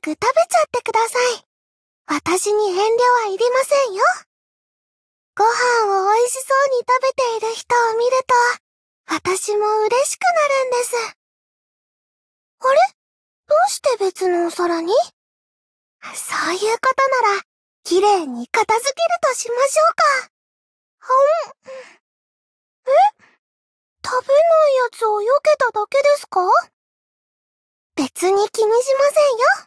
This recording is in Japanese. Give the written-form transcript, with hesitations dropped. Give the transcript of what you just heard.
く食べちゃってください。私に遠慮はいりませんよ。ご飯を美味しそうに食べている人を見ると、私も嬉しくなるんです。あれ？どうして別のお皿に？そういうことなら、綺麗に片付けるとしましょうか。食べないやつを避けただけですか？別に気にしませんよ。